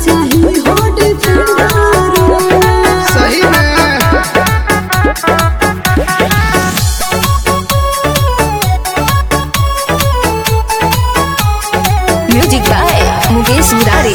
चाहिए हो डिफेंडर। सही में म्यूजिक बाय मुकेश मुरारी।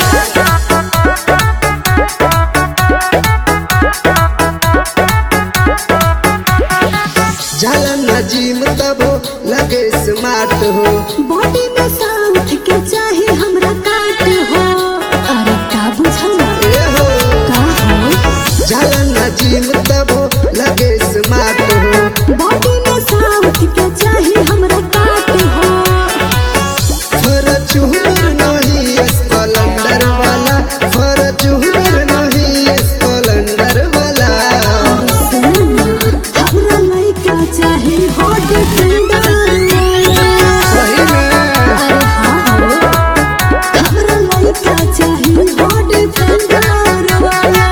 झालन नजीम तब लगे स्मार्ट हो। बॉडी में साउथ के चाहे हमरा काट हो। अरे का बुझला ए हो का हो झालन नजीम तब लगे स्मार्ट हो। बॉडी में साउथ के चाहे हमरा काट हो। फॉर्च्यूनर नहीं स्प्लेंडर वाला, फॉर्च्यूनर नहीं स्प्लेंडर वाला। हमरा लइका चाहे हो डिफेंडर। सही में अरे हाँ हो हमरा लइका चाहे हो डिफेंडर वाला।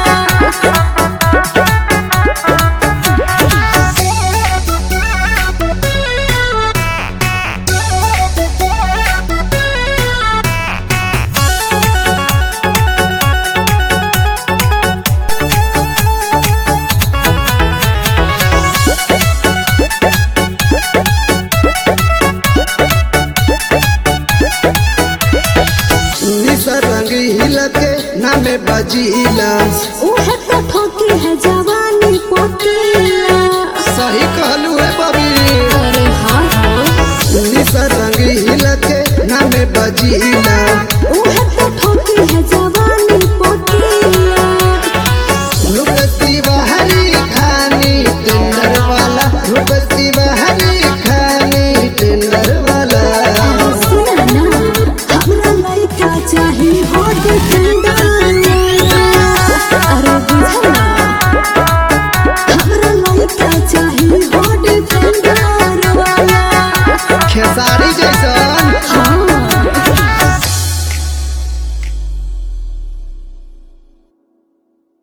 रंग हिलके नामे बजीला। उहे तो ठोकी है जवानी पोतीला। सही कहलू है बबी। अरे हाँ हो रंग हिलके नामे बजीला। उहे तो ठोकी है जवानी